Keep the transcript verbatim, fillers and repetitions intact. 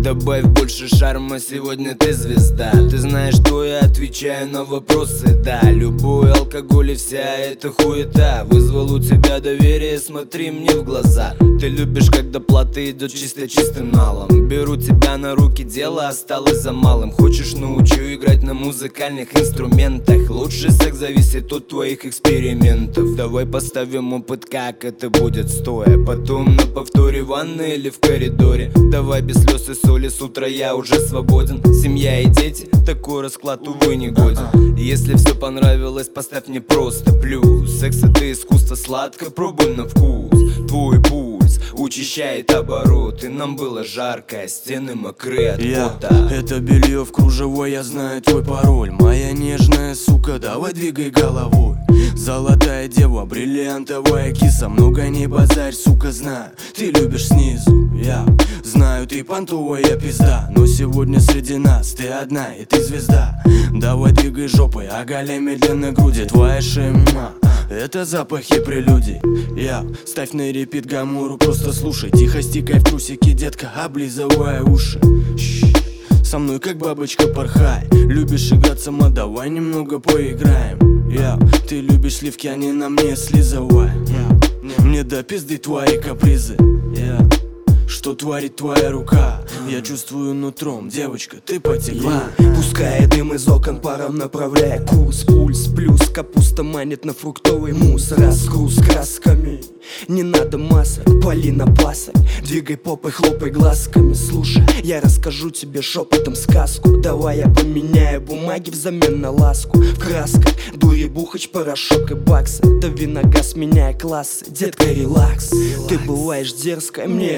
Добавь больше шарма, сегодня ты звезда. Ты знаешь, что я отвечаю на вопросы, да. Любой алкоголь и вся эта хуета вызвал у тебя доверие, смотри мне в глаза. Ты любишь, когда плата идет чисто чистым налом. Беру тебя на руки, дело осталось за малым. Хочешь, научу играть на музыкальных инструментах. Лучший секс зависит от твоих экспериментов. Давай поставим опыт, как это будет стоя. Потом на повторе в ванной или в коридоре. Давай без слез и соли, с утра я уже свободен. Семья и дети, такой расклад, увы, не годен. Если все понравилось, поставь мне просто плюс. Секс это искусство, сладко, пробуй на вкус. Твой пульс учащает обороты. Нам было жарко, стены мокрые от пота. Это белье в кружевой, я знаю твой пароль. Моя нежная сука, давай двигай головой. Золотая дева, бриллиантовая киса. Много не базарь, сука, знаю, ты любишь снизу. Я знаю, ты понтовая пизда, но сегодня среди нас ты одна и ты звезда. Давай двигай жопой, оголяй медленно груди. Твоя шема — это запахи прелюдий. Я ставь на репит гамуру, просто слушай. Тихо стикай в трусики, детка, облизывая уши. Со мной как бабочка порхай. Любишь играть сама, давай немного поиграем. Я, ты любишь сливки, они на мне слизывай. Я, мне до пизды твои капризы. Я, что творит твоя рука? Я чувствую нутром, девочка, ты потекла. Пускай дым из окон паром направляя курс. Пульс плюс, капуста манит на фруктовый мусс. Разгруз красками, не надо масок, пали на пасок. Двигай попой, хлопай глазками. Слушай, я расскажу тебе шепотом сказку. Давай я поменяю бумаги взамен на ласку. В красках дури, бухач, порошок и баксы. Дави на газ, меняя классы. Детка, релакс, ты бываешь дерзкая, мне